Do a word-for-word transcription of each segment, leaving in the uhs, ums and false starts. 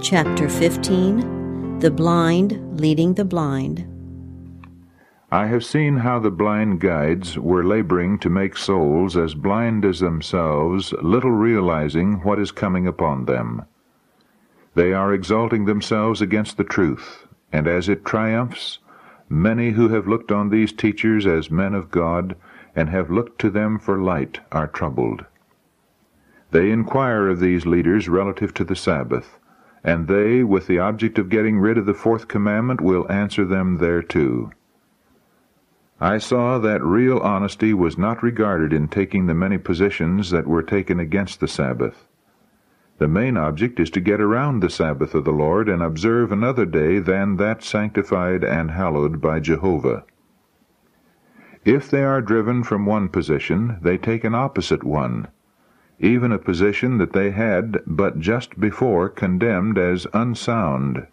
Chapter fifteen. The Blind Leading the Blind. I have seen how the blind guides were laboring to make souls as blind as themselves, little realizing what is coming upon them. They are exalting themselves against the truth, and as it triumphs, many who have looked on these teachers as men of God, and have looked to them for light, are troubled. They inquire of these leaders relative to the Sabbath, and they, with the object of getting rid of the fourth commandment, will answer them thereto. I saw that real honesty was not regarded in taking the many positions that were taken against the Sabbath. The main object is to get around the Sabbath of the Lord and observe another day than that sanctified and hallowed by Jehovah. If they are driven from one position, they take an opposite one, even a position that they had but just before condemned as unsound.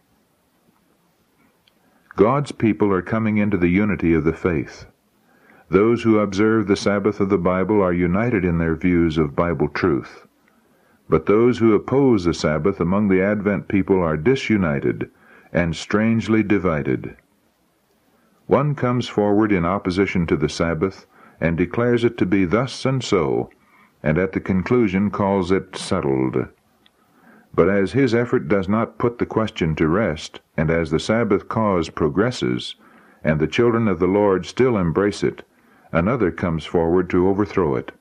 God's people are coming into the unity of the faith. Those who observe the Sabbath of the Bible are united in their views of Bible truth. But those who oppose the Sabbath among the Advent people are disunited and strangely divided. One comes forward in opposition to the Sabbath and declares it to be thus and so, and at the conclusion calls it settled. But as his effort does not put the question to rest, and as the Sabbath cause progresses, and the children of the Lord still embrace it, another comes forward to overthrow it.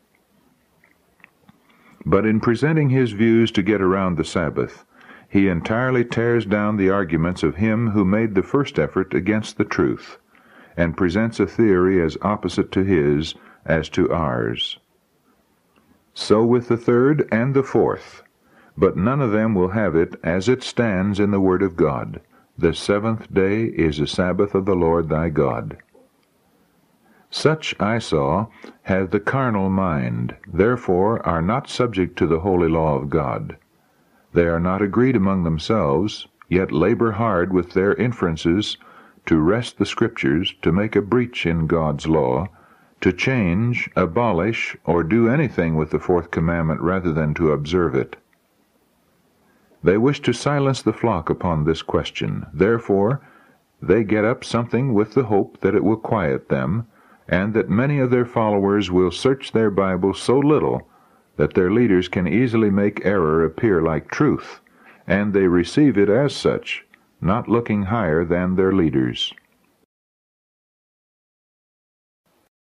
But in presenting his views to get around the Sabbath, he entirely tears down the arguments of him who made the first effort against the truth, and presents a theory as opposite to his as to ours. So with the third and the fourth, but none of them will have it as it stands in the Word of God. The seventh day is the Sabbath of the Lord thy God. Such, I saw, have the carnal mind, therefore are not subject to the holy law of God. They are not agreed among themselves, yet labor hard with their inferences to wrest the Scriptures, to make a breach in God's law, to change, abolish, or do anything with the fourth commandment rather than to observe it. They wish to silence the flock upon this question. Therefore, they get up something with the hope that it will quiet them, and that many of their followers will search their Bibles so little that their leaders can easily make error appear like truth, and they receive it as such, not looking higher than their leaders.